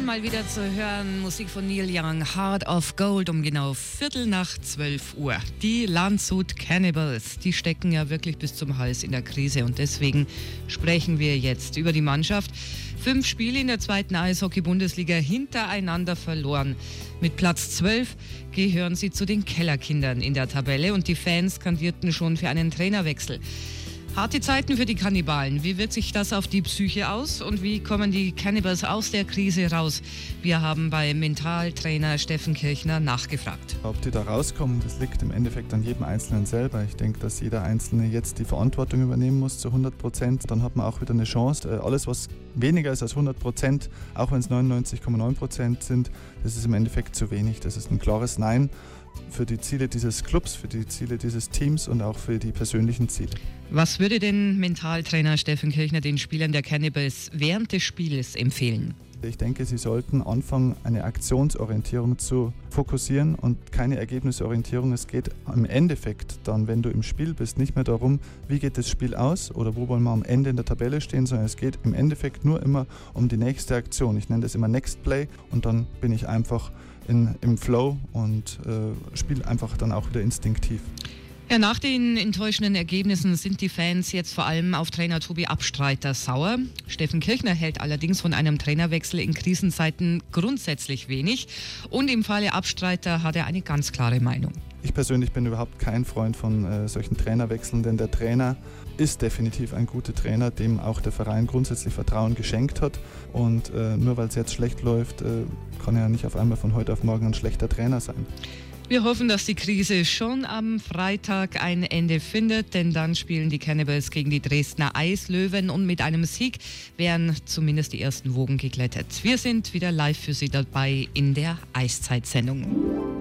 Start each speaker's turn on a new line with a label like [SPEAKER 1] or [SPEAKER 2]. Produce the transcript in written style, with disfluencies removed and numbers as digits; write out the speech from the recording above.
[SPEAKER 1] mal wieder zu hören. Musik von Neil Young, Heart of Gold, um genau 11:45. Die Landshut Cannibals, die stecken ja wirklich bis zum Hals in der Krise und deswegen sprechen wir jetzt über die Mannschaft. 5 Spiele in der 2. Eishockey-Bundesliga hintereinander verloren. Mit Platz 12 gehören sie zu den Kellerkindern in der Tabelle und die Fans skandierten schon für einen Trainerwechsel. Harte Zeiten für die Kannibalen. Wie wirkt sich das auf die Psyche aus und wie kommen die Cannibals aus der Krise raus? Wir haben bei Mentaltrainer Steffen Kirchner nachgefragt.
[SPEAKER 2] Ob die da rauskommen, das liegt im Endeffekt an jedem Einzelnen selber. Ich denke, dass jeder Einzelne jetzt die Verantwortung übernehmen muss zu 100%. Dann hat man auch wieder eine Chance. Alles, was weniger ist als 100%, auch wenn es 99,9% sind, das ist im Endeffekt zu wenig. Das ist ein klares Nein für die Ziele dieses Clubs, für die Ziele dieses Teams und auch für die persönlichen Ziele.
[SPEAKER 1] Was würde denn Mentaltrainer Steffen Kirchner den Spielern der Cannibals während des Spiels empfehlen?
[SPEAKER 2] Ich denke, sie sollten anfangen, eine Aktionsorientierung zu fokussieren und keine Ergebnisorientierung. Es geht im Endeffekt dann, wenn du im Spiel bist, nicht mehr darum, wie geht das Spiel aus oder wo wollen wir am Ende in der Tabelle stehen, sondern es geht im Endeffekt nur immer um die nächste Aktion. Ich nenne das immer Next Play und dann bin ich einfach im Flow und spiele einfach dann auch wieder instinktiv.
[SPEAKER 1] Ja, nach den enttäuschenden Ergebnissen sind die Fans jetzt vor allem auf Trainer Tobi Abstreiter sauer. Steffen Kirchner hält allerdings von einem Trainerwechsel in Krisenzeiten grundsätzlich wenig. Und im Falle Abstreiter hat er eine ganz klare Meinung.
[SPEAKER 2] Ich persönlich bin überhaupt kein Freund von solchen Trainerwechseln, denn der Trainer ist definitiv ein guter Trainer, dem auch der Verein grundsätzlich Vertrauen geschenkt hat. Und nur weil es jetzt schlecht läuft, kann er nicht auf einmal von heute auf morgen ein schlechter Trainer sein.
[SPEAKER 1] Wir hoffen, dass die Krise schon am Freitag ein Ende findet, denn dann spielen die Cannibals gegen die Dresdner Eislöwen und mit einem Sieg wären zumindest die ersten Wogen geglättet. Wir sind wieder live für Sie dabei in der Eiszeitsendung.